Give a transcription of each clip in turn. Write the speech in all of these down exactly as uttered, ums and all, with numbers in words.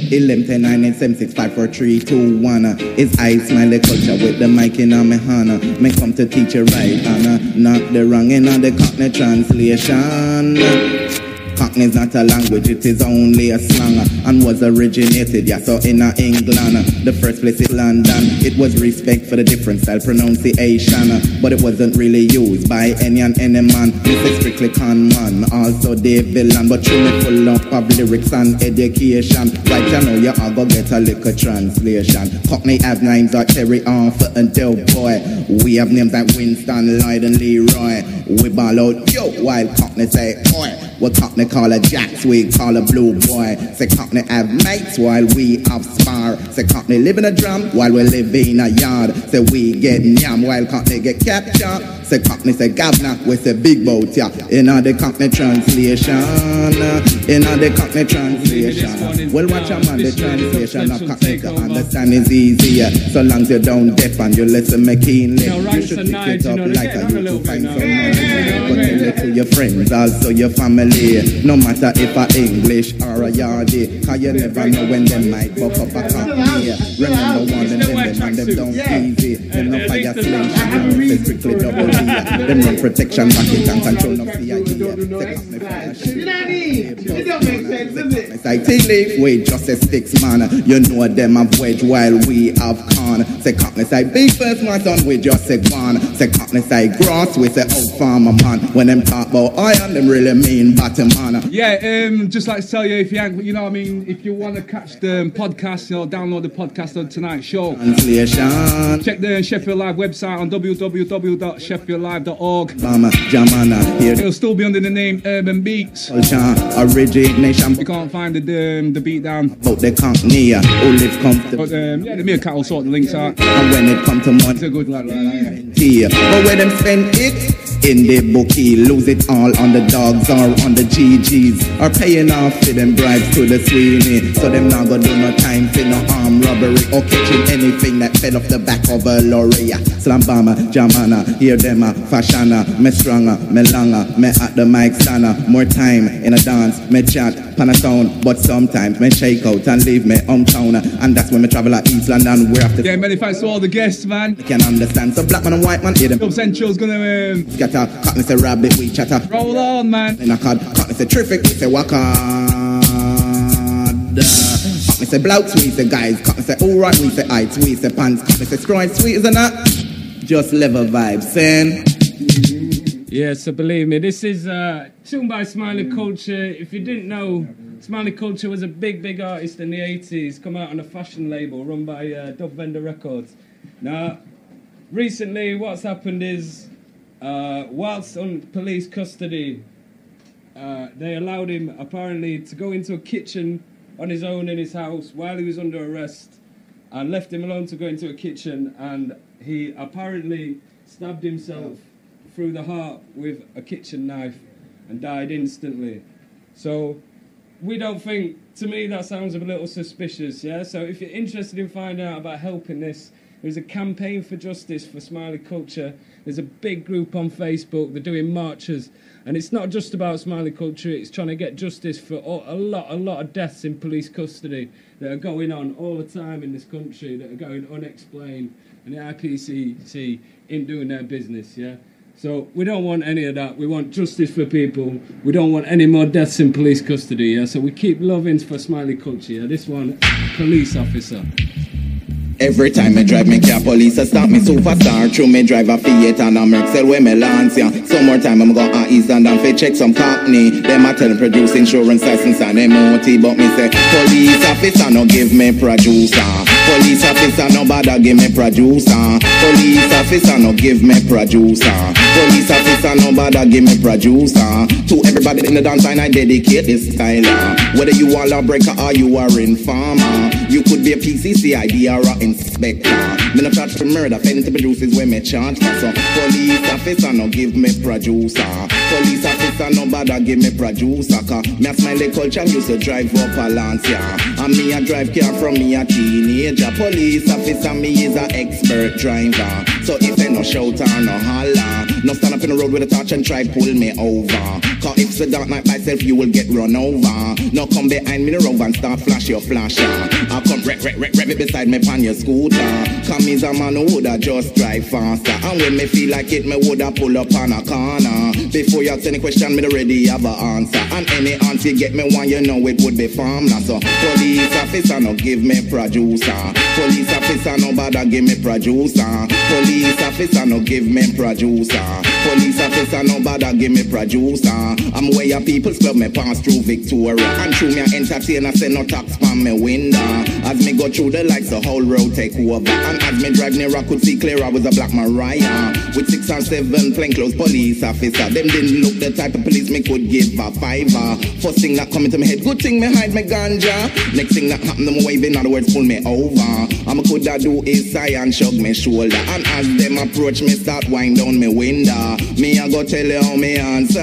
eleven ten nine eight seven six five four three two one. It's I Smiley Culture with the mic in my hand. Me come to teach you right, and not the wrong in the Cockney translation. Cockney is not a language, it is only a slang, and was originated, yeah, so in England. The first place is London. It was respect for the different style pronunciation, but it wasn't really used by any and any man. This is strictly con man, also Dave Villan, but truly full up of lyrics and education. Right, you know you are gonna get a little translation. Cockney have names like Terry Arthur and Del Boy. We have names like Winston, Lloyd and Leroy. We ball out yo while Cockney say oi. What Cockney call a jacks, we call a blue boy. Say Cockney have mates while we have spar. Say Cockney live in a drum while we live in a yard. Say we get yam while Cockney get captured. Say Cockney say governor, we say big boat, yeah. In all the Cockney translation, in all the Cockney translation. Well, watch a man, the translation of Cockney to understand is easier. So long as you don't deaf and you listen me keenly. You should pick it up like a you to find some money. But tell it to your friends, also your family. No matter if a English or a yardie, cause you never know when they might buck up a Cockney. Remember one of them, them and them don't easy. Them no fire slingshot, them strictly double D. Them run protection, racket and control of the idea. They Cockney fire shit. It don't make sense, does it? It's like tea leaf, we just a sticks man. You know them have wedge while we have corn. Say Cockney say big first my son, we just say one. Say Cockney say grass, we say old farmer man. When them talk about iron, them really mean bottom man. Yeah, um, just like to tell you, if you ain't, you know what I mean, if you want to catch the podcast, you know, download the podcast on tonight's show. Translation. Check the Sheffield Live website on w w w dot sheffield live dot org. Mama, Jamana, here. It'll still be under the name Urban Beats. Origination. You can't find the um, the beat down. About the Cockney, who live comfortable. But um, yeah, the mere cat will sort the links out. And when it come to money, it's a good lad, right? Yeah. But when them spend it in the bookie, lose it all on the dogs or on the G Gs, or paying off for them bribes to the Sweeney. So them not gonna do no time for no armed robbery or catching anything that fell off the back of a lorry. Slam Bama, Jamana, hear them a fashana, me stronger, me longer, me at the mic stanna. More time in a dance, me chat, pan a sound, but sometimes me shake out and leave me hometown. And that's when me travel at East London, where after. Yeah, many thanks to all the guests, man. You can understand, so black man and white man hear them. Dub Central's gonna um, scatter, Cockney say rabbit, we chatter. Roll on, man. In a card, Cockney say terrific, we say waka. Cockney say blouts, we say guys. Cockney say alright, we say heights, we say pants. Cockney say stride, sweet, isn't that? Just level vibes, saying. Yeah, so believe me, this is uh, tuned by Smiley Culture. If you didn't know, Smiley Culture was a big, big artist in the eighties. Come out on a fashion label run by uh, Dub Vendor Records. Now, recently, what's happened is, uh, whilst on police custody, uh, they allowed him apparently to go into a kitchen on his own in his house while he was under arrest, and left him alone to go into a kitchen, and he apparently stabbed himself through the heart with a kitchen knife and died instantly. So we don't think, to me that sounds a little suspicious, yeah? So if you're interested in finding out about helping this, there's a campaign for justice for Smiley Culture. There's a big group on Facebook, they're doing marches, and it's not just about Smiley Culture, it's trying to get justice for all, a lot, a lot of deaths in police custody that are going on all the time in this country, that are going unexplained, and the I P C C ain't doing their business, yeah? So we don't want any of that. We want justice for people. We don't want any more deaths in police custody, yeah? So we keep loving for Smiley Culture, yeah? This one, police officer. Every time I drive me car, police a stop me superstar. True me drive a Fiat and a Mercel where me lance, yeah. Some more time I'm going to East London fi check some Cockney. Them a tell me produce insurance license and M O T, but me say police officer no give me producer. Police officer no bother give me producer. Police officer no give me producer. Police officer no bother give me producer. To everybody in the dance line I dedicate this style. Whether you are a lawbreaker or you are informer, you could be a P C C I D or a inspector. Me no charge for murder, failing to produce is when me charge for. So police officer no give me producer. Police officer no bother give me producer. Cause me a Smiley Culture used to drive up a Lancia, and me a drive car from me a teenager. Police officer me is a expert driver. So if they no shout or no holler, no stand up on the road with a torch and try pull me over. Cause if it's a dark night by self, you will get run over. Now come behind me the rover and start flash your flasher. I'll come rev, rev, rev, rev it beside me pan your scooter. Come is a man who woulda just drive faster. And when me feel like it, me woulda pull up on a corner. Before you ask any question, me already have a answer. And any answer you get me one, you know it would be farmland. So police officer no give me producer. Police officer no bother give me producer. Police officer no give me producer. Police officer no bother give me producer. I'm where your people's club me pass through Victoria. And through me entertainer say no tax from me window. As me go through the lights the whole road take over. And as me drive near I could see clear I was a black Mariah. With six or seven plainclothes police officer. Them didn't look the type of police me could give a fiver. First thing that come into my head, good thing me hide my ganja. Next thing that happen them wave, in other words pull me over. I'm coulda do is sigh and shrug me shoulder. And as them approach me start wind down me window. Me I go tell you how me answer.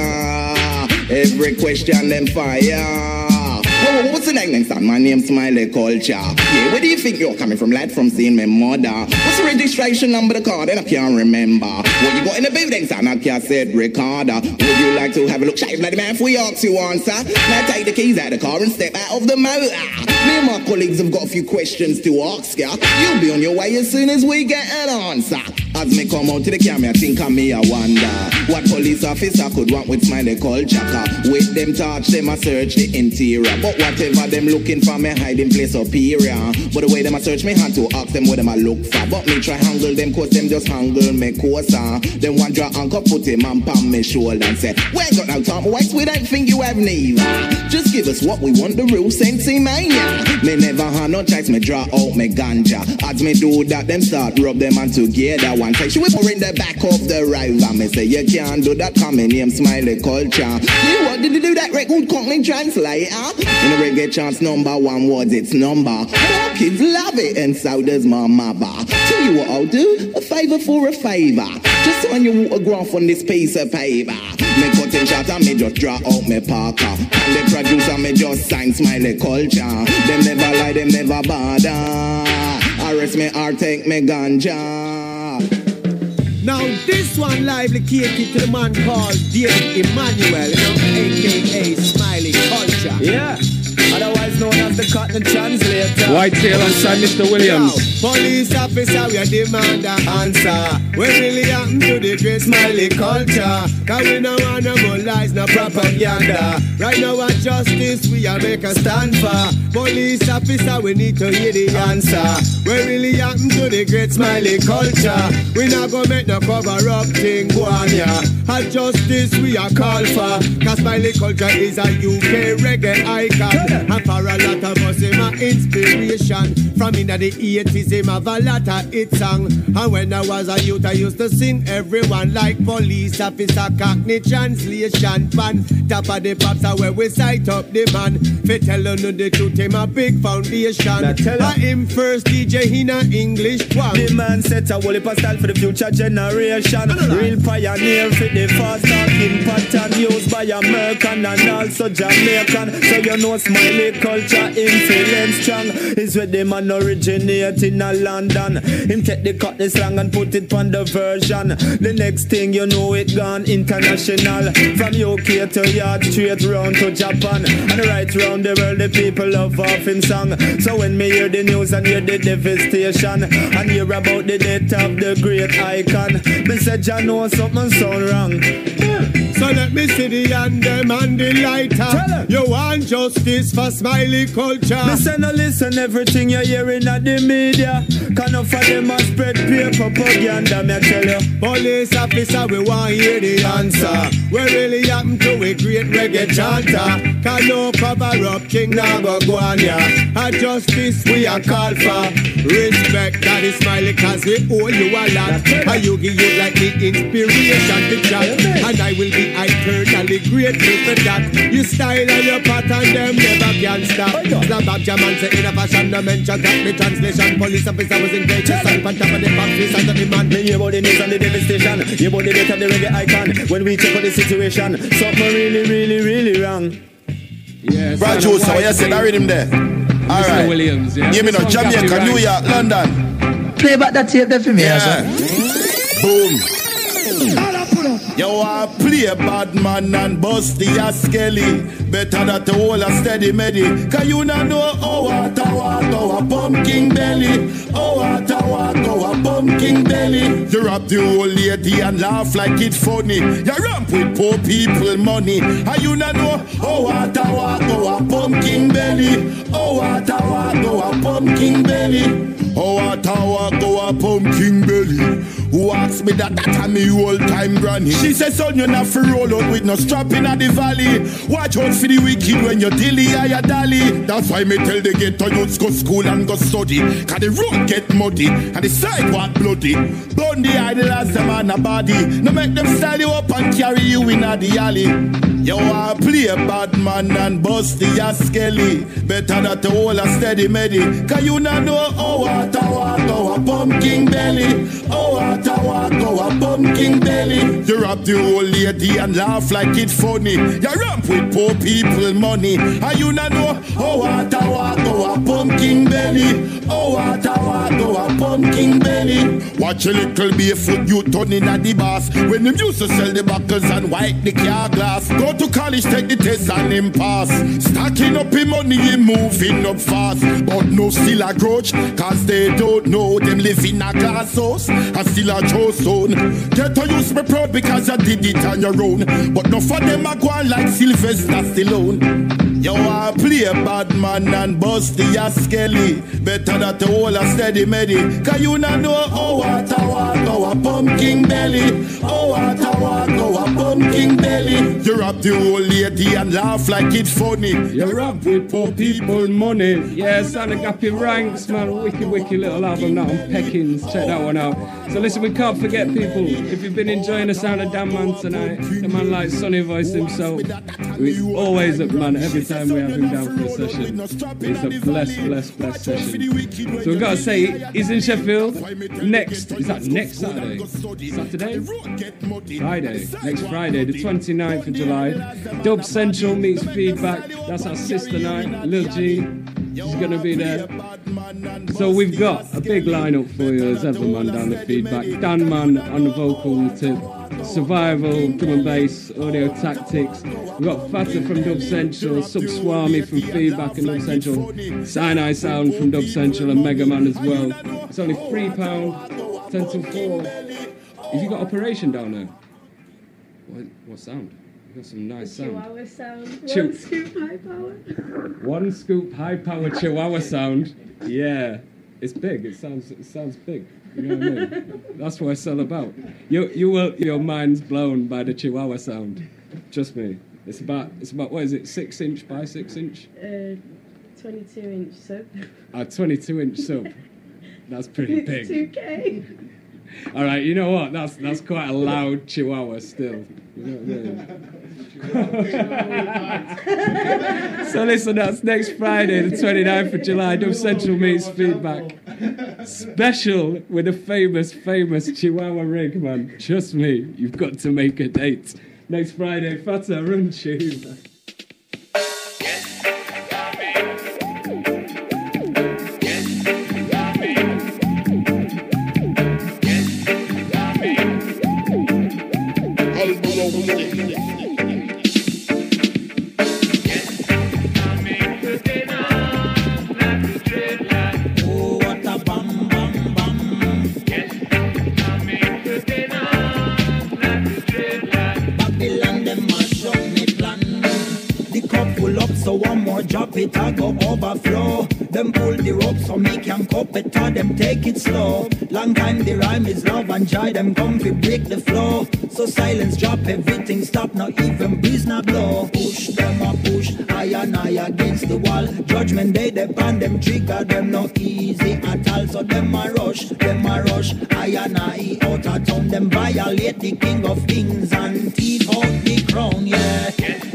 Every question them fire. Whoa, what's the next son? My name's Smiley Culture. Yeah, where do you think you're coming from, lad? From seeing my mother. What's the registration number of the car? Then I can't remember. What you got in the building, son? I can't say Ricardo. Would you like to have a look? Shave bloody man, if we ask you answer. Now take the keys out of the car and step out of the motor. Me and my colleagues have got a few questions to ask ya. You'll be on your way as soon as we get an answer. As me come out to the camera, I think of me, I wonder what police officer could want with Smiley Culture. With them touch, them I search the interior. But whatever them looking for, me hiding place superior. But the way them I search me hand to ask them what them I look for. But me try handle them cause them just handle me closer. Then one draw anchor put him and palm me shoulder and say, we ain't got no time, whites, we don't think you have neither. Just give us what we want, the real sensei mania. Me never had no choice, me draw out me ganja. As me do that, them start rub them and together. One say, she whip her in the back of the river. Me say, you can't do that, come in name Smiley Culture. You what did you do that record company translator? In a reggae chance, number one words, it's number. More kids love it, and so does my mother. Tell you what I'll do, a favour for a favour. Just sign your autograph on this piece of paper. Me cutting shot and me just draw out me parker. And the producer me just sign Smiley Culture. Them never lie, them never bother. Arrest me or take me ganja. Now this one lively catered to the man called David Emmanuel, you know, aka Smiley Culture. Yeah, otherwise known as the Cotton Translator. White tail alongside Mister Williams. Now, police officer, we demand an answer. What really happened to the great Smiley Culture? Cause we no want no more lies, no propaganda. Right now at justice, we are make a stand for. Police officer, we need to hear the answer. What really happened to the great Smiley Culture? We not gonna make no cover up thing, go on ya. At justice, we are call for. Cause Smiley Culture is a U K reggae icon. And for a lot of us, him a inspiration. From in the eighties, him have a lot of hit song. And when I was a youth, I used to sing everyone like police officer, Cockney translation pan. Top of the pops are where we sight up the man. Fi tell you the truth, him a big foundation. I him first D J in a English one. The man set a whole heap of style for the future generation. Real pioneer for the fast talking pattern used by American and also Jamaican. So you know Smiley Culture influence strong. Is where the man originate in a London. Him take the cut the slang and put it on the version. The next thing you know it gone international. From U K to yard straight round to Japan. And right round the world the people love off him song. So when me hear the news and hear the devastation and hear about the death of the great icon, me said you know something sound wrong. So let me see the hand them and the lighter. You want justice for Smiley Culture. Listen, no listen everything you're hearing at the media. Can of them a spread paper propaganda, me tell you. Police officer, we want hear the answer. What really happened to a great reggae chanter? Can no cover up king now go go on ya. At justice we are called for. Respect that is Smiley cause we owe you a lot. And you give you like the inspiration to chat. And I will be eternally grateful for that. You style and your pattern them never can stop. Slap up German say in a fashion no mention that me translation. Police officer was in page and on top of the back face and the man. Me hear about the news and the devastation. Hear about the death of the reggae icon. When we check out the situation, something really, really, really wrong. Yeah, Brad Juice, how you said I read him there? Alright. Williams, yeah. Give me no Jamaica, right. New York, London. Play back that tape there for me, yeah. yeah. Boom. You are play bad man and bust the skelly. Better that the whole a steady medi. Cause you not know how water walk our pumpkin belly. How water walk our pumpkin belly. You rap the old lady and laugh like it funny. You ramp with poor people money. And you not know how water walk our pumpkin belly. How water walk our pumpkin belly. How water walk our pumpkin belly. Who asked me that? That a me old time granny. She said, son, you not for roll out with no strap in the valley. Watch out for the wicked when you dilly or you dally. That's why me tell the ghetto youths go school and go study. Cause the road get muddy and the sidewalk bloody. Burn the idol as them on a body. No make them style you up and carry you in a the alley. You are play a bad man and bust the skelly. Better that the whole a steady medi. Cause you not know how water walk our pumpkin belly. How water walk our pumpkin belly. You rap the old lady and laugh like it funny. You ramp with poor people money. And you not know how water walk our pumpkin belly. How water walk our pumpkin belly. Watch a little barefoot you turning at the boss. When them used to sell the buckles and wipe the car glass. Go to college, take the test and him pass. Stacking up him money, he moving up fast. But no still a grudge, cause they don't know them live in a glass house. And still a Joe stone. Get to use me proud because you did it on your own. But no for them a go on like Sylvester Stallone. You are play a bad man and bust the skelly. Better that the whole a steady medi. Cause you not know how water walk our pumpkin belly. How water walk our pumpkin belly. You rap the old lady and laugh like it's funny. You rap with poor people money. Yeah, Santa Gappy Ranks, man. Wicked, wicked little album now on Peckins. Check that one out. So listen, we can't forget people. If you've been enjoying the sound of Dan Man tonight, the man like Sonny Voice himself. He's always up, man, every time we have him down for a session. It's a blessed, blessed, blessed session. So we've got to say, he's in Sheffield next, is that next Saturday? Saturday? Friday. Next Friday, the twenty-ninth of July. Dub Central meets Feedback. That's our sister night. Lil G is going to be there. So we've got a big lineup for you as ever, man, down the Feedback. Dan Man on the vocal tip. Survival, drum and bass, audio tactics. We've got Fatta from Dub Central, Subswami from Feedback and Dub Central, Sinai Sound from Dub Central and Mega Man as well. It's only three pounds, ten till four. Have you got Operation down there? What, what sound? You got some nice sound. Chihuahua sound. Chiw- One scoop high power. One scoop high power Chihuahua sound. Yeah, it's big. It sounds it sounds big. You know what I mean? That's what it's all about. You you will your mind's blown by the Chihuahua sound. Trust me. It's about it's about what is it? Six inch by six inch? Uh, twenty-two inch sub. A twenty-two inch sub. That's pretty big. two K. All right. You know what? That's that's quite a loud Chihuahua still. You know what I mean? So listen, that's next Friday, the twenty-ninth of July. Dub Central meets Feedback. Special with a famous, famous Chihuahua rig, man. Trust me, you've got to make a date. Next Friday, Fatta, run tune. Drop it, I go overflow. Them pull the rope so me can cop it, or them take it slow. Long time the rhyme is love and joy, them come to break the flow. So silence drop, everything stop, not even breeze, not blow. Push them a push, I and I against the wall. Judgment day, they pan them trigger, them no easy at all. So them a rush, them a rush, I and I out of town. Them violate the king of kings and teeth out the crown, yeah.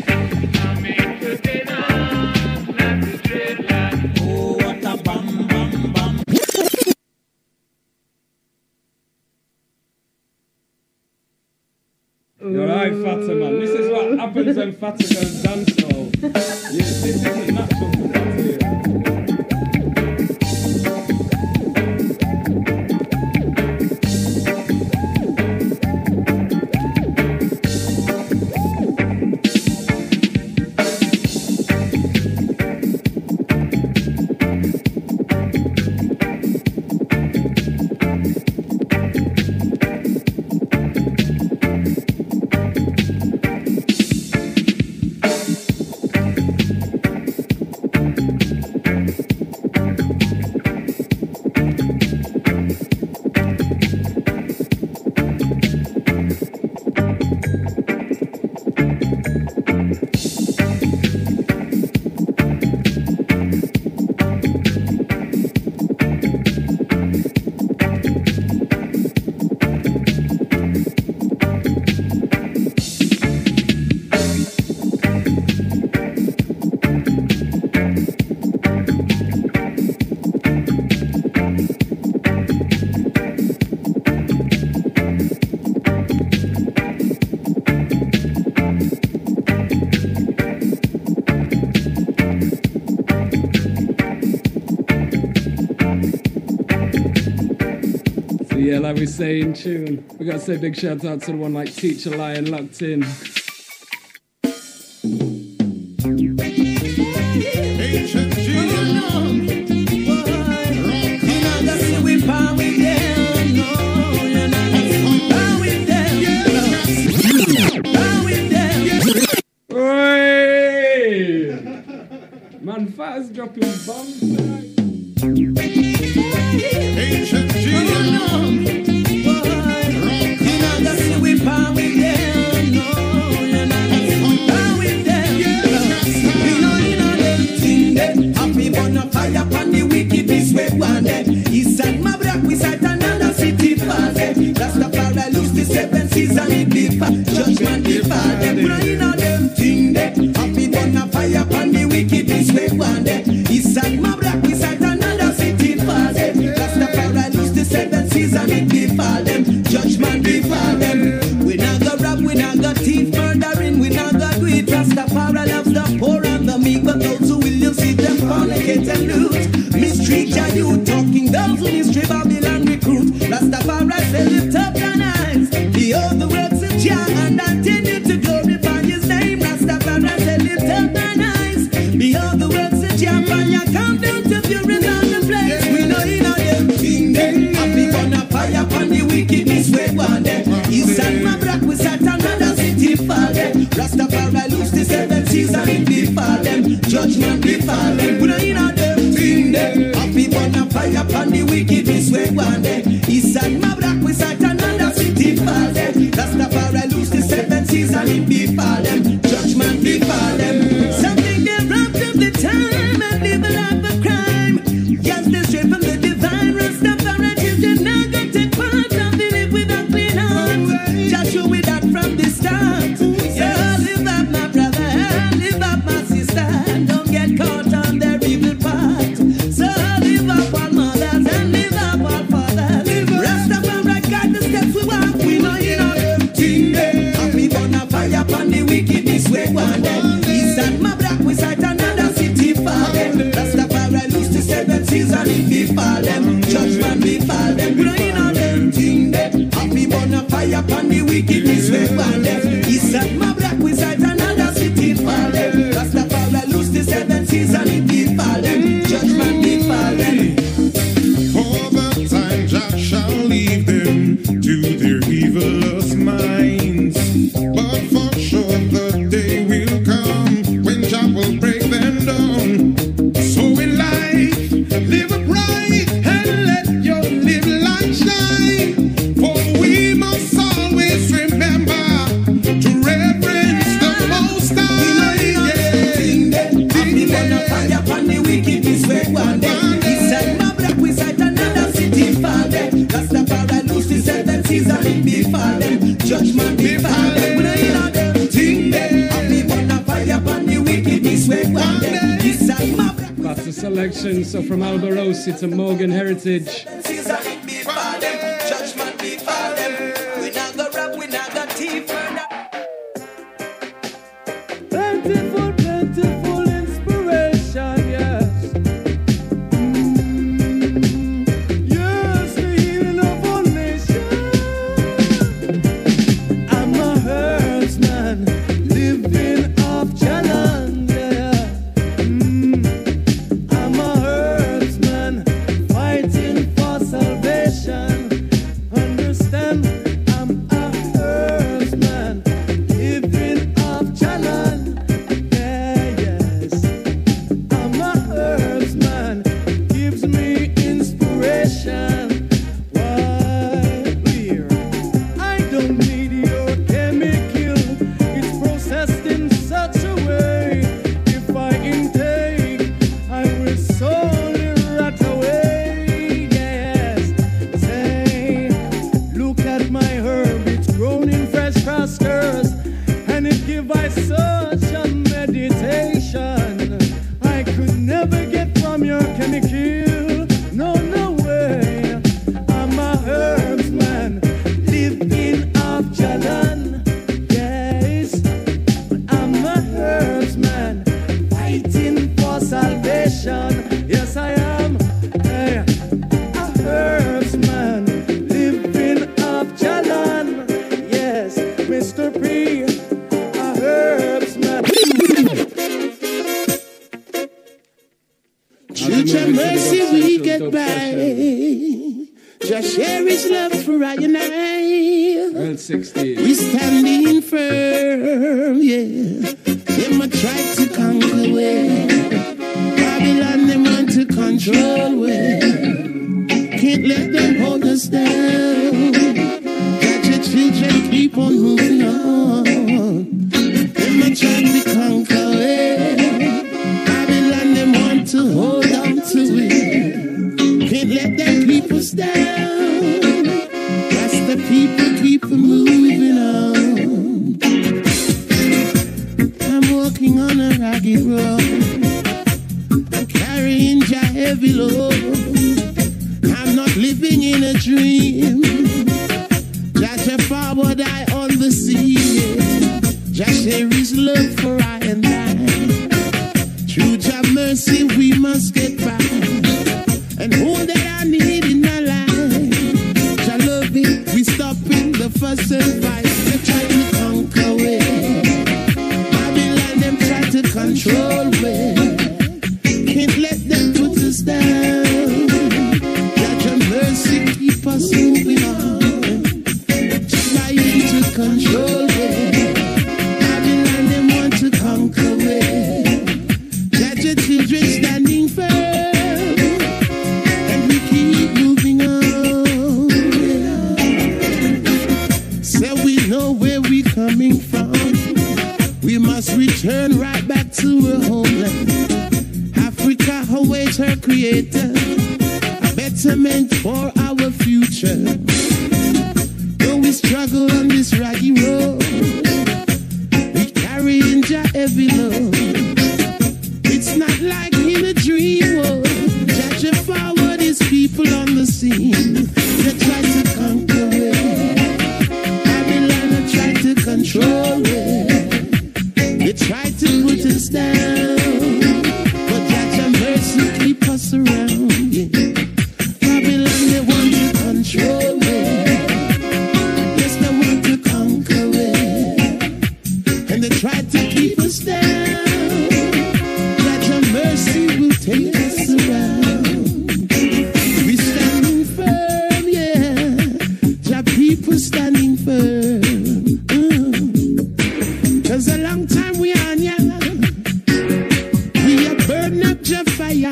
You're right, Fatta, man. This is what happens when Fatta goes dancehall. Yeah, this isn't natural for Fatta here. Yeah, like we say in tune. We gotta say big shout out to the one like Teacher Lion locked in. Man, Fat's dropping bombs tonight. Ancient G. Oh, no. Boy, you know that we power with them. No, you know that we power with them. You know, you know them thing that happy burn a fire upon the wickedness we wanted. East and Mabrak, we sight another city for them. Rastafari lose the seven seas and it be judgment before them. You know them thing that happy burn a fire upon the wickedness we wanted. East and Mabrak, we sight another city for them. Rastafari lose the seven seas and it befall them. Judgment befall them. We not go rob, we not go thief, murdering, we not go do it. Rastafari loves the poor and the meek, but those who will you see them fornicate and loot. Mistreat your youth, talking those who mistreat Babylon recruit. Rastafari say lift up your eyes, behold the works of Jah and continue to glorify His name. Rastafari say lift up your eyes, behold the works of Jah, and you come down to fury on the place. We know you know them thing them. Happy gonna fire upon the wickedness we want them. East and Mabrak we set another city for them. Rastafari lose the seven seas and it befall them. Judgment befall them. We know you know them thing them. Happy gonna fire upon the wickedness we want them. East and Mabrak we set another city for them. Rastafari lose the seven seas and it befall them. Judgment befall them. Something they robbed of the time and live a life of crime. Yes, they straight from the divine. Rastafari children now got take part of the live with a clean heart. Just show me that from the start. So live up my brother, live up my sister. Don't get caught on their evil path. So live up all mothers and live up all fathers. Rastafari guide the steps we walk. We know you know them thing them. Happy gonna fire upon the wickedness we want them. East and Mabrak we sight another city for them. Rastafari lose the seven seas and it befall them. Judgment befall them. We know you know them thing them. Happy gonna fire upon the wickedness we want them. East and Mabrak we sight another city for them. Rastafari lose the seven seas and it befall them. Judgment befall them. For the time Jah shall leave them to their evilest minds. But for sure the day will come when Jah will break them down. So in life, live upright and let your little light shine. For we must always remember to reverence the Most High. Yeah. Happy gonna fire upon the wickedness we want them. East and Mabrak we sight another city for them. Rastafari lose the seven seas and it befall them. Judgment befall them. We know you know them thing them. Happy gonna fire upon the wickedness we want them. East and Mabrak That's a selection, so from Alberosi to Morgan Heritage. seven seas and it befall them. Judgment befall them. We not go rob, we not go thief. Plentiful, plentiful inspiration, yes. Mm, yes, the healing of all nations. I'm a herdsman living off Jalan, yeah. Mm, I'm a herdsman fighting for salvation. Understand? I'm a herdsman living off Jalan. Yeah, yes. I'm a herdsman, gives me inspiration. Why, clear? I don't need your chemical. It's processed in such a way. If I intake, I will slowly rot away. Yes. Say, look at my herb, it's grown in fresh pastures, and it give I such a meditation. I could never get from your chemical. No, no way. I'm a herdsman, living off Jalan. Yes, I'm a herdsman, fighting for salvation. Yes, I am. Hey, a herdsman, living Mister P, a herbsman. Future mercy we get by. Just share his love for I and I. Well, sixteen. We standing firm, yeah. Them a try to conquer way. Babylon them want to control way. Can't let them hold us down. Got your children keep on moving on. Them a try to conquer way. Babylon them want to hold on to it. Can't let them keep us down. That's the people keep moving on. I'm walking on a rocky road. I'm carrying your heavy load. I'm not living in a dream. Just forward I on the sea. Just share his love for I and I. Through your mercy we must get by. And all that I need in my life. Your love it, we stopping the fuss and fight. They try to conquer way. Babylon them try to control way. Can't let them put us down. Let your mercy keep us moving on. Trying to control way. Babylon them want to conquer way. Let your children standing firm. And we keep moving on. So we know where we coming from. We must return right back to our homeland. Africa awaits her creator, a betterment for our future. Though we struggle on this rocky road, we carry in your heavy load. It's not like in a dream world. Judge forward his people on the scene. They try to conquer it. Babylon try to control it. They try to put us down. Keep us around, yeah. Babylon, they want to control it. Yes, they want to conquer it. And they try to keep us down. That your mercy will take us around. We standing firm, yeah. Your people standing firm. Mm. Cause a long time we on, yeah. We are burning up your fire.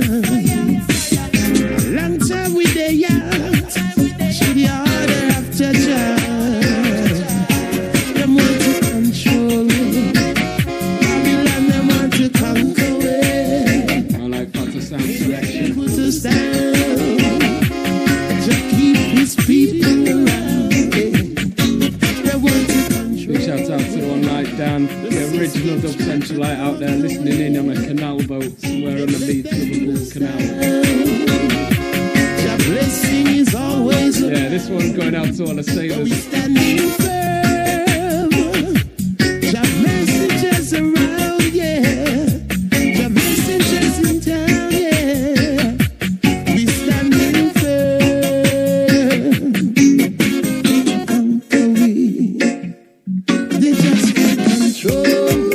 Long time we there, yeah. Should the order after judge. Them want to control it. Babylon, them want to conquer it. I like Potter Sound selection. Put us down. Just keep his people around. They want to control. Big shout out to One Night Dan, the original Dub Centralite out there listening in on a canal boat somewhere on the beach of the Bull Canal. Blessing is always yeah, this one's going out to all the sailors. We standing firm. Your messengers around, yeah. Your messengers in town, yeah. We standing firm. Conquer we. They just can't control.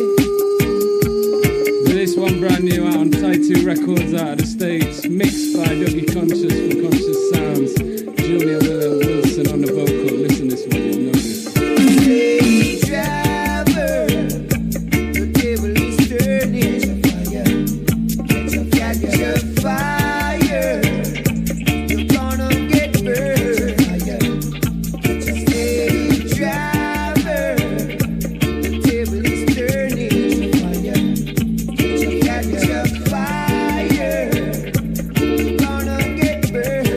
This one brand new out on Tattoo Records out of the States, mixed by Dougie Conscious from Conscious Sounds. Julia Wilson on the vocal. Listen this one, you'll know this. Hey, driver, the table is turning. Catch a fire, you're gonna get burned. Hey, driver, the table is turning. Catch a fire, you're gonna get burned.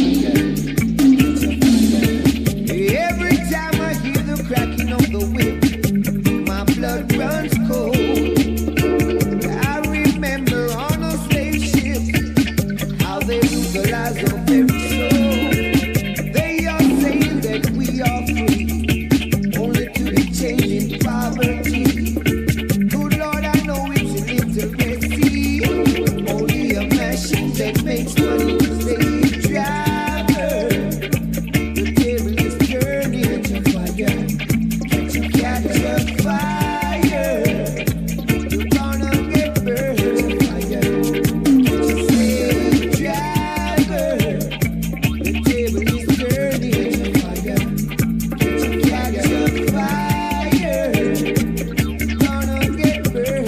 Every time I hear the cracking of the whip, my blood runs cold. I remember on a slave ship how they lose the lives of every soul. They are saying that we are free, only to be changed in poverty. Good Lord, I know it's an intimacy, only a machine that makes money. Slave driver, the table is turning. Catch a fire, your fire. You're gonna get burned. Slave driver, the table is turning. Catch your fire. You're gonna get burned.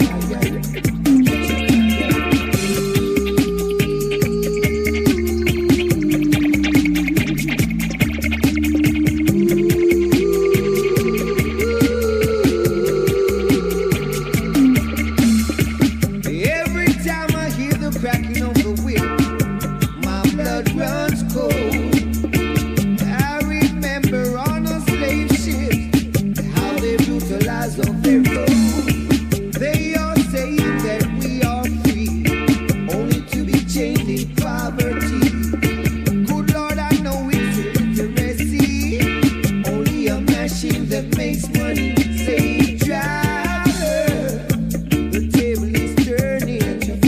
Every time I hear the cracking of the whip, my blood runs cold. I remember on a slave ship how they brutalize our Pharaoh. They are saying that we are free, only to be chained in poverty. Good Lord, I know it's illiteracy, only a machine that makes money. Slave driver, the table is turning.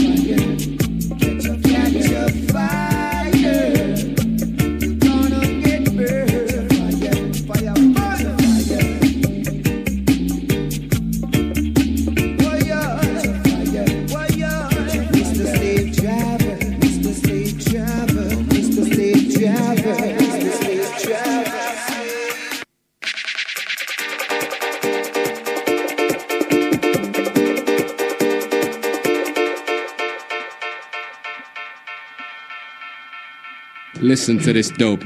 Catch a fire. You're gonna get burned. Fire, fire, fire. Fire, fire. Mister Slave Driver, Mister Slave Driver, Mister Slave Driver, Mister Slave Driver. Listen to this dope.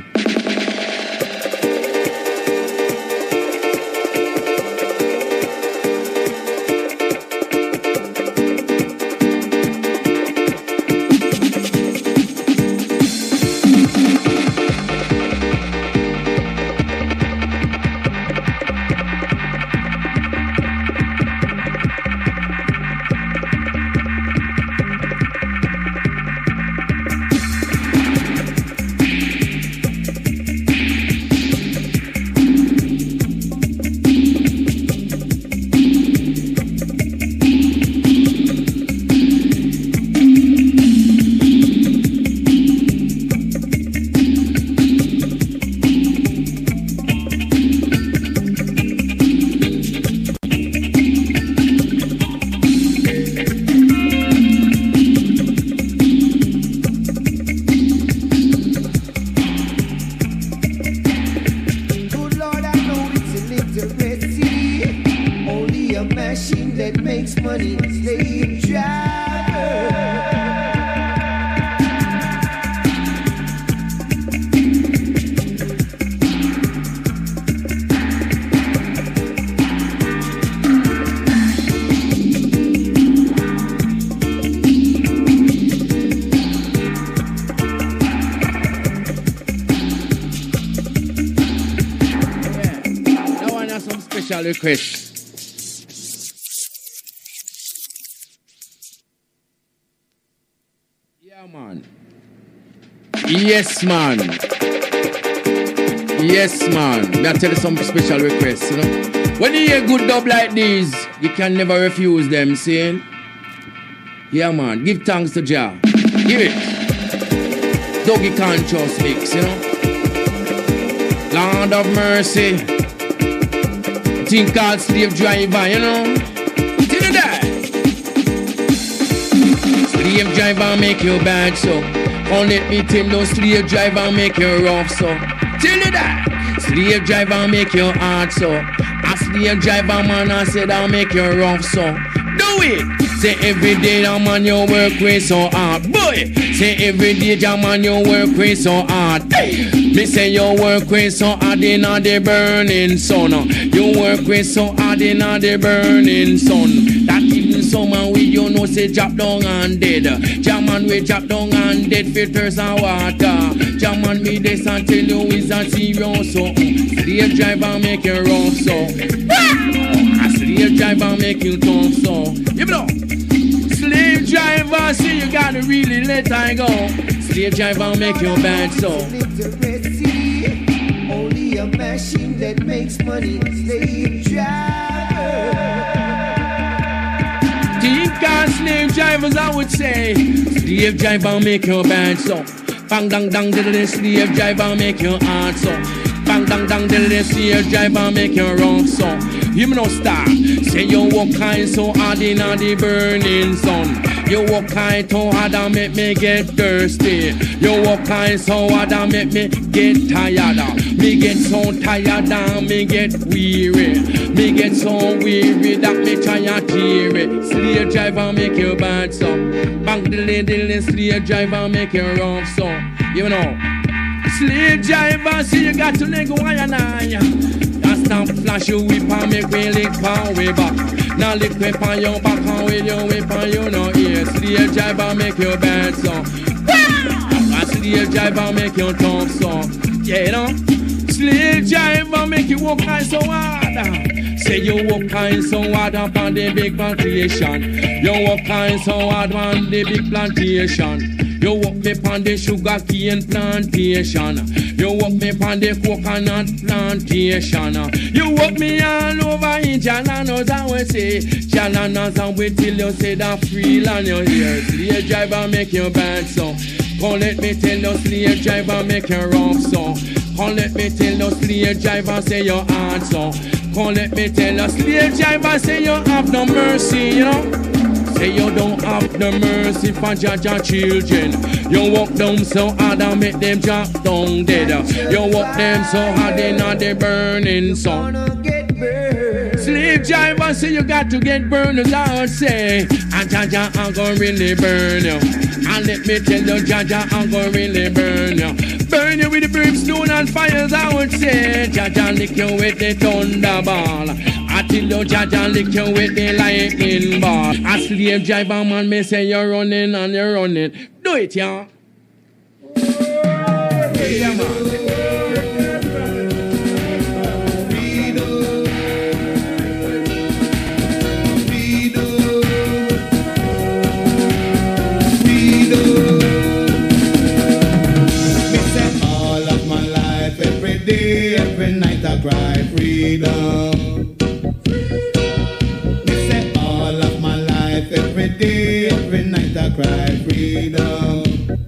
Good Lord, I know it's illiteracy, only a machine that makes money. Slave driver. Now I have some special requests. Yeah, man. Yes, man. Yes, man. May I tell you some special requests, you know? When you hear good dub like these, you can never refuse them, see? Yeah, man. Give thanks to Jah. Give it. Dougie Conscious mix, you know? Land of Mercy. Thing called Slave Driver, you know? Till you die. Slave driver make you bad, so don't let me tell no slave driver make you rough, so till you die. Slave driver make you hard, so a slave driver man I said I'll make you rough, so do it. Say every day a man you work with so hard, boy. Say every day a man you work with so hard. Hey. Me say you work with so hard in the burning sun. You work with so hard in the burning sun. That even someone we you know say drop down and dead. Jaman we drop down and dead filters and water. Jaman me this and tell you is a serious so. Slave driver make you rough so. A slave driver make you tough so. You know. Slave driver, see you gotta really let I go. Slave driver make you bad so. Only a machine that makes money. Slave driver. Think of slave drivers, I would say. Slave driver make you bad so. Bang dang dang diddle, slave driver make you hard so. Bang, dang, dang, the slave driver make you rough, so. You no stop. Say you walk kind so hard in the burning sun. You walk kind so hard and make me get thirsty. You walk kind so hard and make me get tired. Me get so tired and me get weary. Me get so weary that me try to tear it. Slave driver make you bad, so. Bang dilly dilly, slave driver make you rough, so. You know. Slave driver, see you got to nego and I. Stop flash you whip and make me lick power way back. Now lick whip on your back and with your whip on you no ear. Slave driver make you bad so. A slave driver make you tough so. Yeah, you know. Slave driver make you walk kind so hard. Say you walk kind so hard up on the big plantation. You walk kind so hard on the big plantation. You walk me on the sugar cane plantation. You walk me on the coconut plantation. You walk me all over in Jalanos, I will say. Jalanos, and wait till you say that free land you hear. Slave driver make you bad so. Come let me tell you, slave driver make you rough so. Come let me tell you, slave driver say you hard so. Come let me tell you, slave driver say you have no mercy, you know. Say you don't have the mercy for Jaja children. You walk them so hard and make them drop down dead. You walk them so hard in the burning sun. Slave driver say you got to get burned as I would say. And Jaja I'm gonna really burn you. And let me tell you Jaja I'm gonna really burn you. Burn you with the brimstone and fires I would say. Jaja lick you with the thunderball. I tell you, Jaja lick you with the lightning bar. A slave driver man may say you're running and you're running. Do it, yeah. Yeah, man. Me say all of my life, every day, every night I cry freedom. Every day, every night I cry freedom.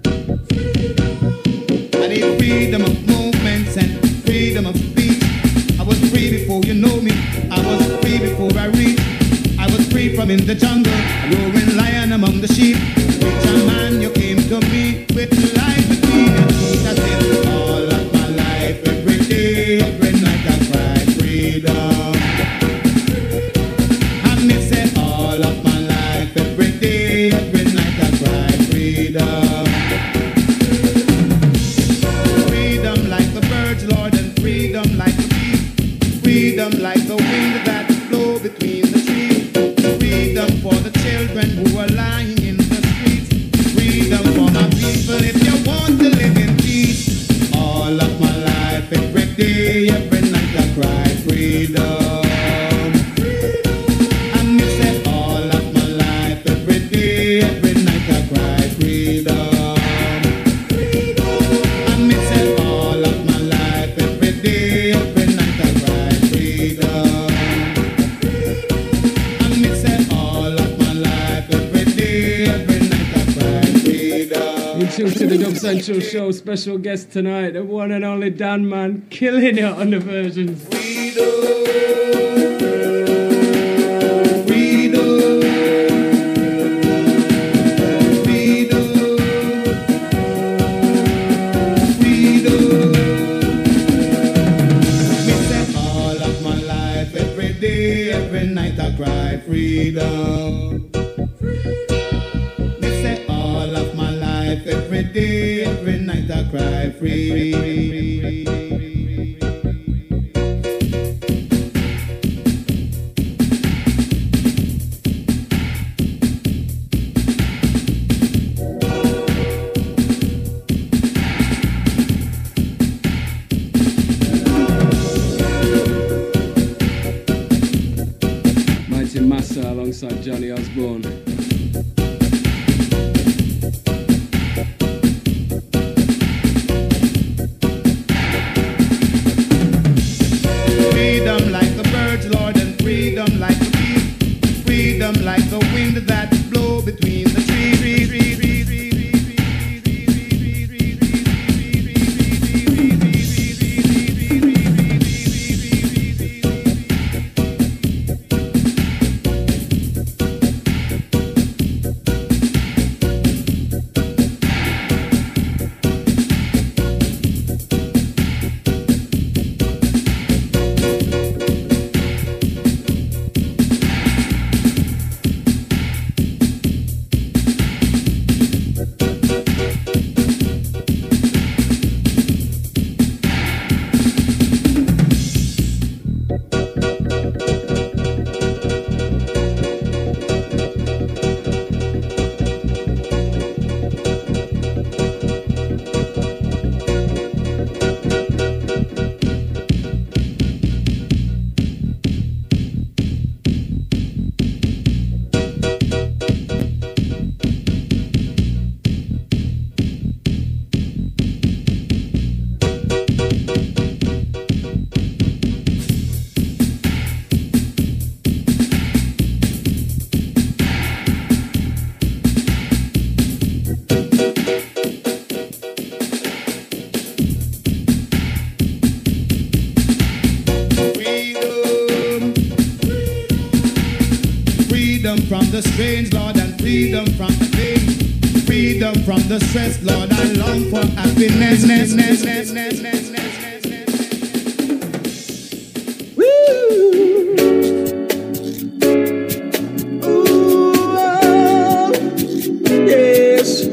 I need freedom of movements and freedom of speech. I was free before you know me. I was free before I read. I was free from in the jungle, roaring lion among the sheep. Preacher man, you came to me with life between your teeth. I said all of my life, every day, every night I cry freedom. Freedom like the wind that blows between the trees. Freedom for the children who are lying in the streets. Freedom for my people if you want to live in peace. All of my life, every day, every night I cry freedom. And me say all of my life, every day, every night I cry freedom. And me say all of my life, every day, every night I cry freedom. And me say all of my life, every day, every night I cry freedom. You tune to the Dub Central Show. Special guest tonight, the one and only Dan Man, killing it on the versions. Freedom. Me say all of my life, every day, every night I cry free. Massa alongside Johnny Osborne. Freedom like the birds, Lord, and freedom like the bee. Freedom like the wind that blow between the trees. Freedom from the strange, Lord, and freedom from the pain. Freedom from the stress, Lord, I long for happiness. Ness, ness, ness, ness, ness, ness, ness. Woo! Ooh, oh, yes.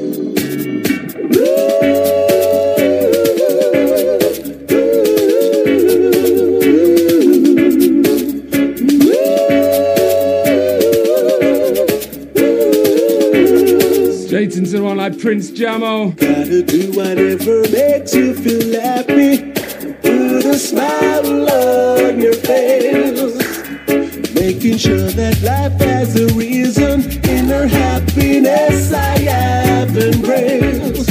Straight into the one like Prince Jamo. Gotta do whatever makes you feel happy. Put a smile on your face. Making sure that life has a reason. Inner happiness I have embraced.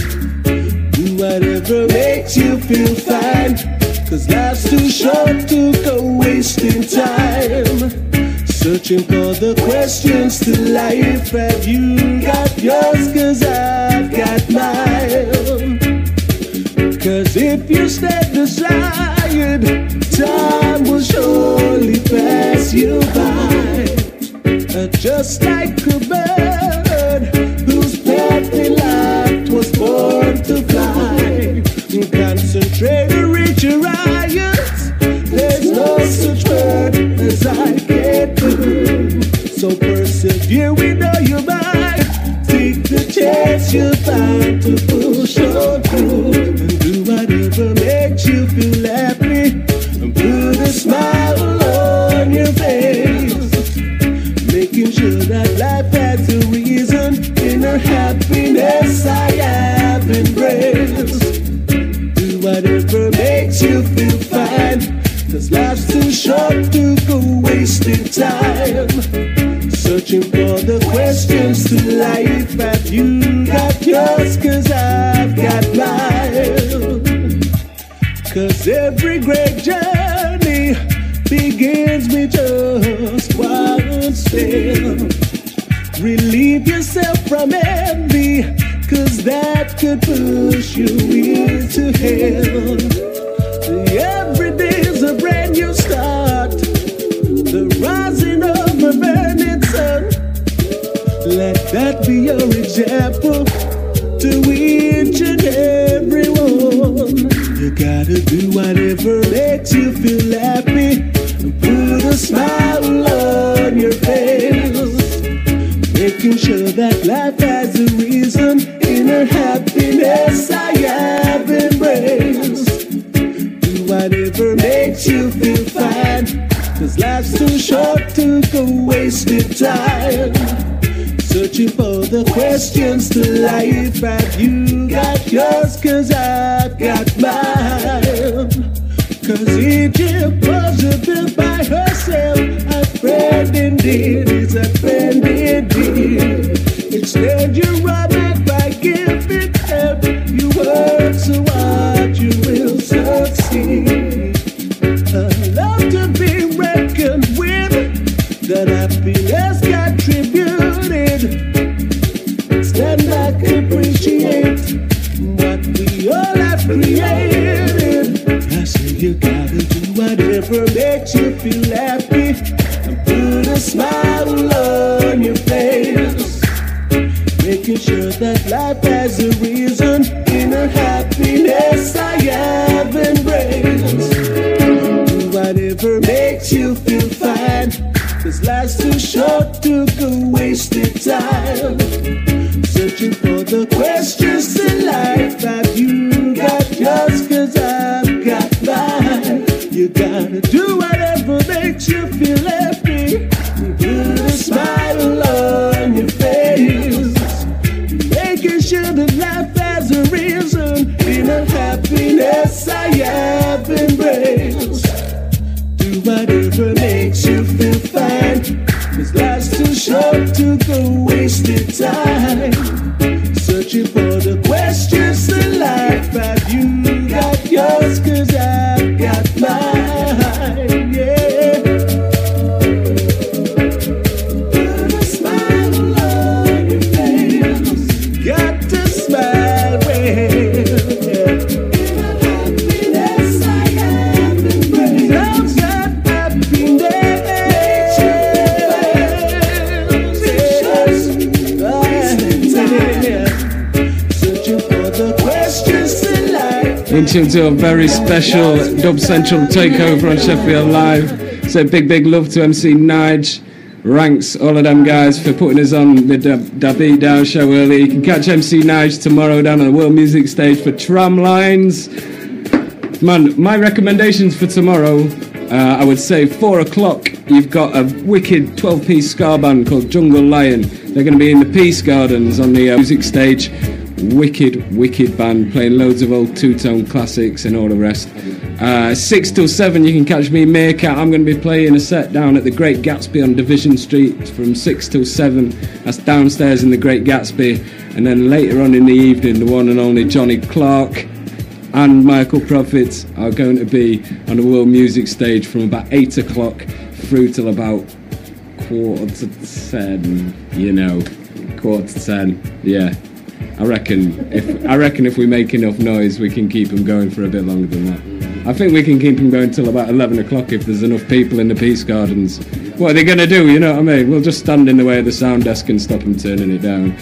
Do whatever makes you feel fine. Cause life's too short to go wasting time. Searching for the questions to life. Have you got yours? Cause I've got mine. Cause if you stand aside, time will surely pass you by. Uh, just like a bird whose path in life was born to fly. Concentrate and reach your eyes. There's no such word as I can't do. So persevere, we know you might. Take the chance you find to push on through. And do whatever makes you feel happy. And put a smile on your face. Making sure that life has a reason. Inner happiness I have embraced. Do whatever makes you feel fine. Cause life's too short to go wasting time. Searching for the questions to life. Have you got yours? Cause I've got mine. Cause every great journey begins with just one step. Relieve yourself from envy. Cause that could push you into hell. Every day's a brand new start. The rising of a burning sun. Let that be your example to each and every one. You gotta do whatever makes you feel happy. Put a smile on your face. Making sure that life has a reason. Inner happiness I have embraced. Whatever makes you feel fine. Cause life's too short to go wasting time. Searching for the questions to life. Have you got yours? Cause I've got mine. Cause Egypt wasn't built by herself. A friend indeed is a friend indeed. Extend your arm by giving help. You work so hard you will succeed. A love to be reckoned with. That happiness contributed. Stand back, appreciate what we all have created. I say you gotta do whatever makes you feel happy. And put a smile on your face. Making sure that life has a reason. Inner happiness I have embraced. Do whatever makes you feel fine. Cause life's too short to go wasting time. Searching for the questions to life. Have you got yours? Cause I've got mine. You gotta do whatever makes you feel happy. Put a smile on your face. Making sure that life has a reason. Inner happiness I have embraced. Do whatever makes you feel fine. Cause life's too short to go wasting time. Searching for the questions to life. Have you got yours? Cause I've got mine. Yeah. Put a smile on your face. Got to smile well. Yeah. Inner happiness I have embraced. I've got happiness. in tune to a very special Dub Central takeover on Sheffield Live. So big, big love to M C Nige, Ranks, all of them guys for putting us on the Da Beat Down show early. You can catch M C Nige tomorrow down on the World Music Stage for Tramlines. Man, my recommendations for tomorrow, uh, I would say four o'clock, you've got a wicked twelve-piece ska band called Jungle Lion. They're going to be in the Peace Gardens on the uh, music stage. Wicked, wicked band, playing loads of old two-tone classics and all the rest. Uh, six till seven, you can catch me, Meerkat. I'm going to be playing a set down at the Great Gatsby on Division Street from six till seven. That's downstairs in the Great Gatsby. And then later on in the evening, the one and only Johnny Clark and Michael Prophet are going to be on the World Music Stage from about eight o'clock through till about quarter to ten, you know, quarter to ten, yeah. I reckon if I reckon if we make enough noise, we can keep them going for a bit longer than that. I think we can keep them going till about eleven o'clock if there's enough people in the Peace Gardens. What are they going to do, you know what I mean? We'll just stand in the way of the sound desk and stop them turning it down.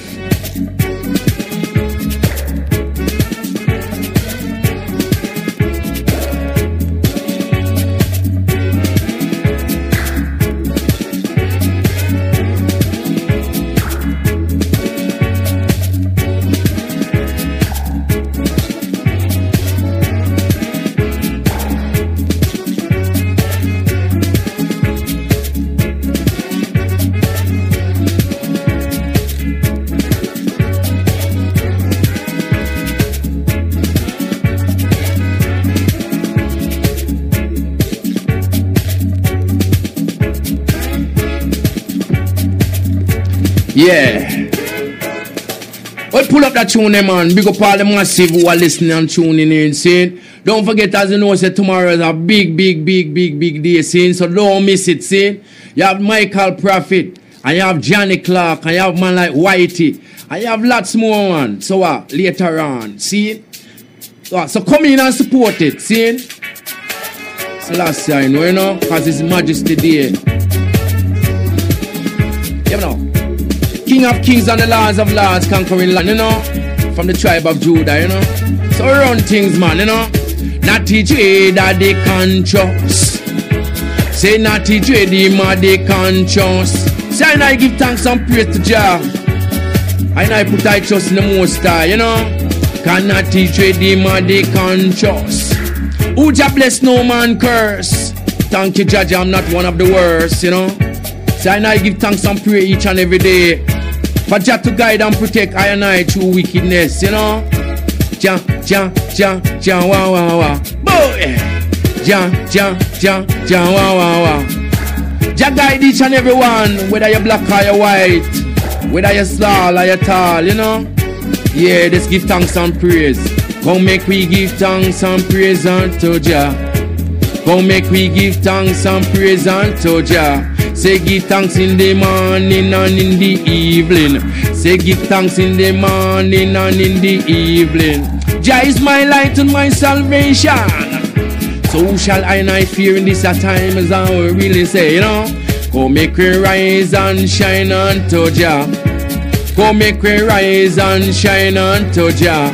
Yeah. Well, pull up that tune, eh, man. Big up all the massive who are listening and tuning in, see? Don't forget, as you know, say tomorrow is a big, big, big, big, big day, see? So don't miss it, see? You have Michael Prophet, and you have Johnny Clark, and you have man like Whitey, and you have lots more, man. So uh, later on, see? So, so come in and support it, see? So last year, you know, you know, because it's Majesty Day. You know. King of kings and the lords of lords conquering land, you know, from the tribe of Judah, you know. So run things, man, you know. Natty J that they conscious. Say Natty J the man they conscious. Say and I give thanks and praise to Jah. And I put I trust in the Most High, you know. Can Natty J the man they conscious. Who Jah bless no man curse. Thank you, Jah, I'm not one of the worst, you know. Say and I give thanks and praise each and every day. For Jah to guide and protect I and I through wickedness, you know. Jah, Jah, Jah, Jah, wah, wah, wah. Boy! Jah, Jah, Jah, Jah, wah, wah, wah. Jah guide each and every one, whether you're black or you're white, whether you're small or you're tall, you know. Yeah, just give thanks and praise. Come make we give thanks and praise unto Jah. Come make we give thanks and praise unto Jah. Say give thanks in the morning and in the evening. Say give thanks in the morning and in the evening. Jah is my light and my salvation. So who shall I not fear in this time, as I will really say, you know? Go make we rise and shine unto Jah. Go make we rise and shine unto Jah.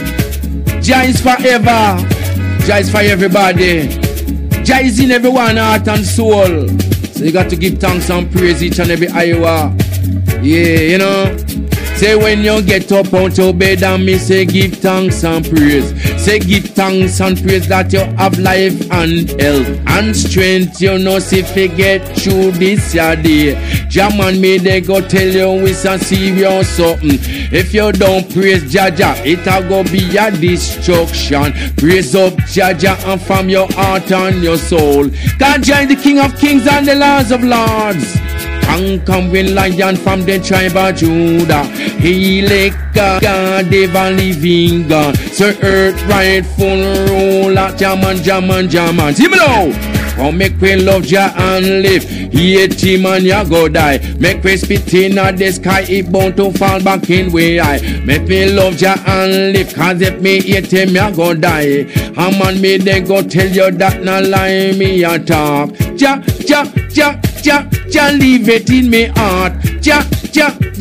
Jah is forever. Jah is for everybody. Jah is in everyone's heart and soul. So you got to give thanks and praise each and every hour. Yeah, you know. Say when you get up out of bed and me say give thanks and praise. Say give thanks and praise that you have life and health and strength. You know, see if you get through this your day. Jaman me they go tell you it's a serious something. If you don't praise Jah Jah, it'll go be a destruction. Praise up Jah Jah and from your heart and your soul. God Jah is the King of kings and the Lords of lords. Conquering lion from the tribe of Judah. He like God, ever living God. Sir earth rightful ruler. Jaman, Jaman, Jaman. See me now. Come make we love Jah and live. Hate him and ya go die. Make we spit in at the sky. It bound to fall back in way I. Make me love Jah and live. Cause if me hate him ya go die. A man me they go tell you that na lie me a talk. Jah, Jah, Jah, Jah, Jah leave it in me heart. Jah, Jah, Jah,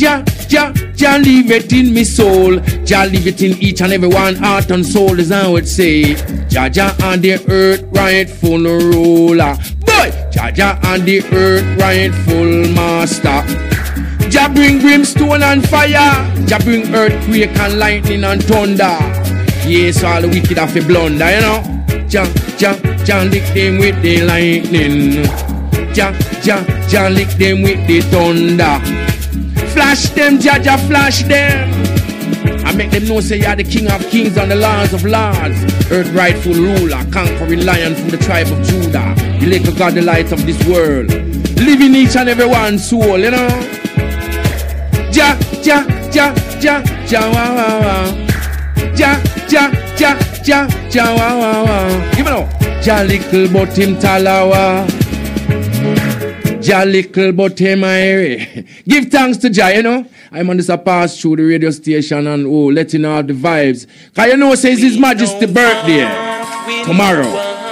Jah, Jah leave it in me soul. Jah leave it in each and every one heart and soul, as I would say. Jah Jah on the earth rightful ruler. Boy, Jah Jah on the earth rightful master. Jah bring brimstone and fire. Jah bring earthquake and lightning and thunder. Yes, all the wicked have a blunder, you know. Jah, Jah, Jah lick them with the lightning. Jah, Jah, Jah lick them with the thunder. Flash them, Jah, Jah flash them. I make them know say you're the king of kings and the lords of lords. Earth rightful ruler, conquering lion from the tribe of Judah. The little God, the light of this world. Live in each and every one's soul, you know. Jah, Jah, Jah, Jah, Jah, wah, wah, wah. Jah, Jah, Jah, Jah, Jah, wah, wah, wah. Give me now. Jah little but him talawa. Jah little but him airy. Give thanks to Jah, you know. I'm on this a pass through the radio station and oh, letting out the vibes. Cause you know, says His Majesty birthday tomorrow.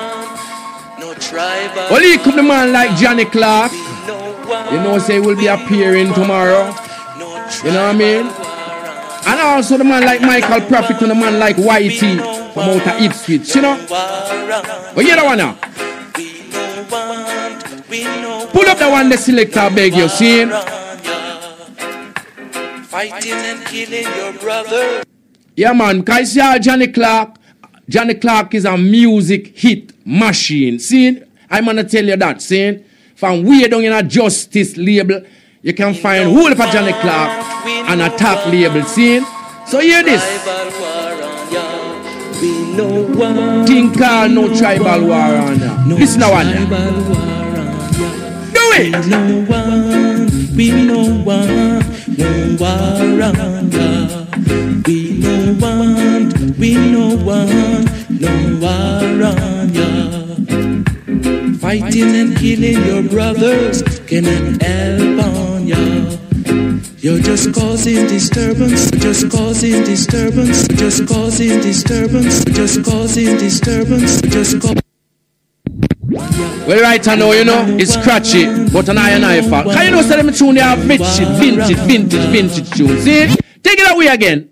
Well, he come the man like Johnny Clark. You know, say will be appearing tomorrow. You know what I mean? And also the man like Michael Prophet and the man like Whitey from out of Ipswich, you know? But you know what now? Pull up the one the selector beg you, see? Fighting and killing your brother. Yeah, man, cause you see Johnny Clark. Johnny Clark is a music hit machine. See? I'm gonna tell you that, see? From way down in a Justice label, you can find whole of Johnny Clark and a top label, see? So hear this. Thing called no tribal war on ya. Listen to one. Do it. No one, we no one, no war on ya. We no one, we no one, no war on ya. Fighting and killing your brothers cannot help on ya. You're just causing disturbance, just causing disturbance, just causing disturbance, just causing disturbance, just causing. Well, right now, you know, it's scratchy, but an eye and eye fault. Can you know, say them tune they are vintage, vintage, vintage, vintage tune. See? Take it away again.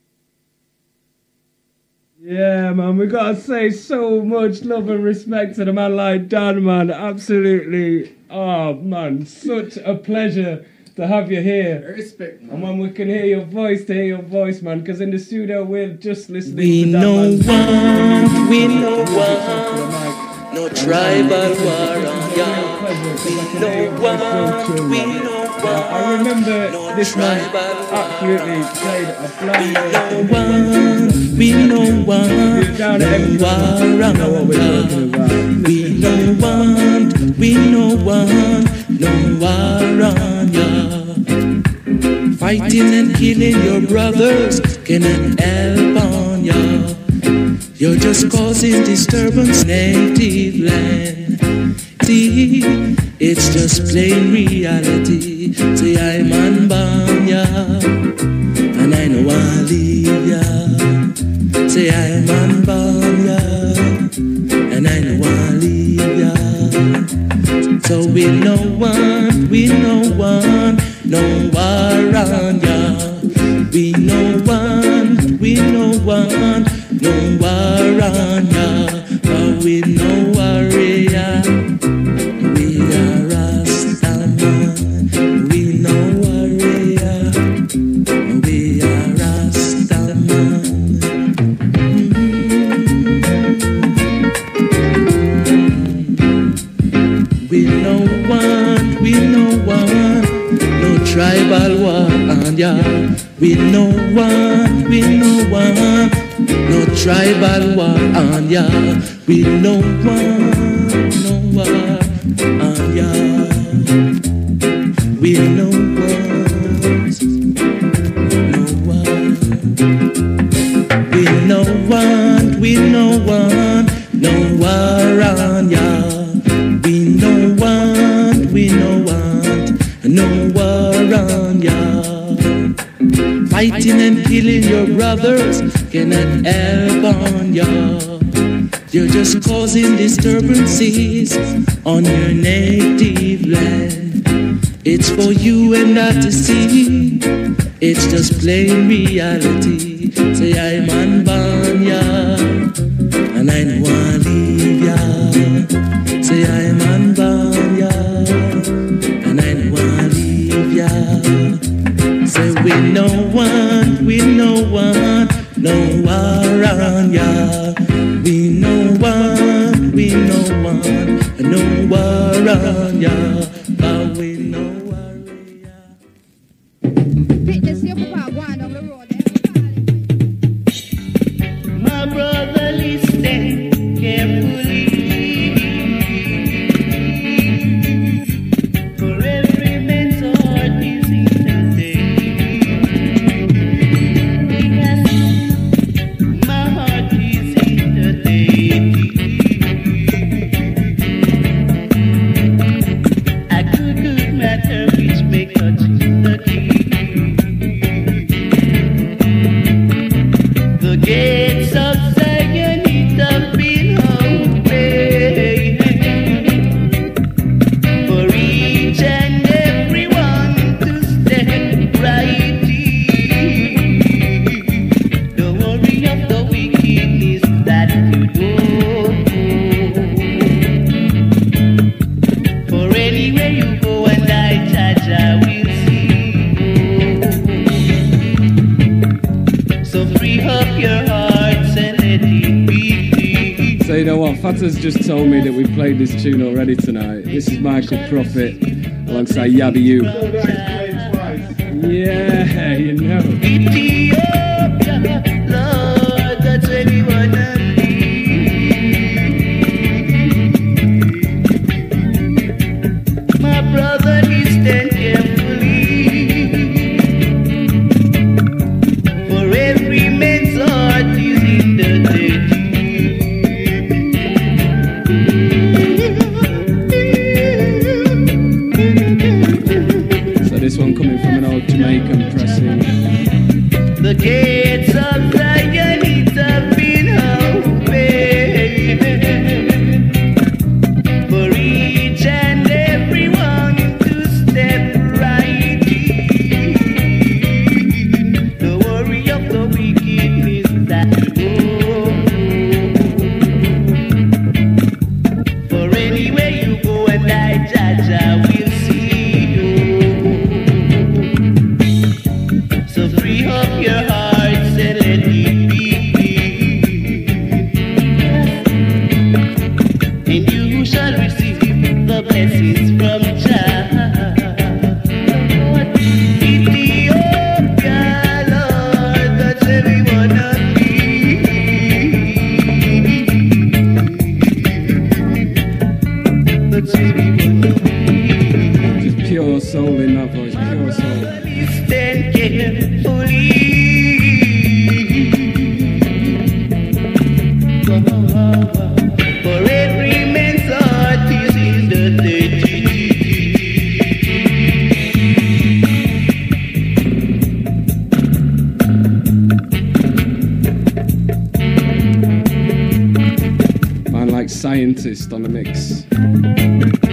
Yeah, man, we gotta say so much love and respect to the man like Dan, man. Absolutely, oh, man, such a pleasure to have you here. Respect, man. And when we can hear your voice, to hear your voice, man, because in the studio we're just listening we to that, know man. One, we know one. No tribal war on ya. We know one, we know one. I remember this man absolutely played a blind We know one, we know one. down at No war on ya. We know one, we know one. No war on ya. Fighting and killing your brothers cannot help on ya. You're just causing disturbance, native land. See, it's just plain reality. Say I'm unbound, yeah, and I know I'll leave ya. Say I'm unbound, yeah, and I know I'll leave ya. So we know one, we know one, no war on ya. We know one, we know one. No war on ya, but we know warrior. We are Rastaman. We know warrior. We are Rastaman. Mm-hmm. We know one, we know one. No tribal war on ya. We know one, we know one. No tribal war on ya. We know one, no war on ya. We know one, no one. We know one, we know one, no war on ya. We know one, we know one, no war on ya. Fighting and killing your brothers cannot help on ya. You're just causing disturbances on your native land. It's for you and I to see. It's just plain reality. Say I man born ya, and I know I leave ya. Say I man born ya, and I know I leave ya. Say we no one, we no one, no war on ya. We no one, we no one, no war on ya. But we no worry ya. Fitness, your papa going down the road. My brother, listen carefully. For every man's heart is in the day. Yes, my heart is in the day. A good, good matter which may touch the key. The gates of Zion have been opened for each and everyone to step right in. Don't worry of the wickedness that you do. For anywhere you go and I judge, I will see. So free up your hearts and let it be. So you know what, Fatta's just told me that we played this tune already tonight. This is Michael Prophet alongside Yabby U. Yeah, you know. Ethiopia, Lord, that's where we wanna be. My brother, listen carefully. For every man's heart is in the day. So this one coming from an old Jamaican pressing. The gates of Zion have been opened for each and everyone to step right in. Don't worry of the wickedness that you go. For anywhere you go and I judge, I will see you. So free up your hearts and let it be. And you shall receive the blessings from Jah. Ethiopia, Lord, that's where we wanna be. That's where we wanna be. Just pure soul in that voice, pure soul. Stand carefully. For every man's heart is in the dirty. Man like Scientist on the mix.